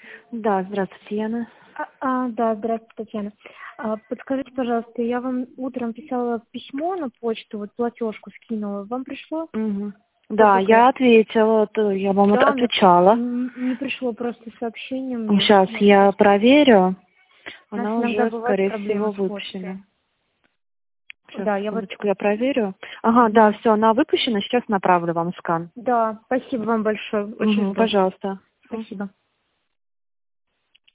Да, здравствуйте, Яна. Да, здравствуйте, Татьяна. Подскажите, пожалуйста, я вам утром писала письмо на почту, вот платежку скинула. Вам пришло? Мгм. Да, ОПК? я ответила, я вам Да, мне отвечала. не пришло просто сообщение мне. Сейчас я проверю. У нас Она иногда уже, бывают скорее всего, проблемы с почтой. выпущена. Сейчас, Да, я вот... секундочку, я проверю. Ага, да, Мгм. все, она выпущена. Сейчас направлю вам скан. Да, спасибо вам большое. Очень Угу, жду. пожалуйста. Спасибо.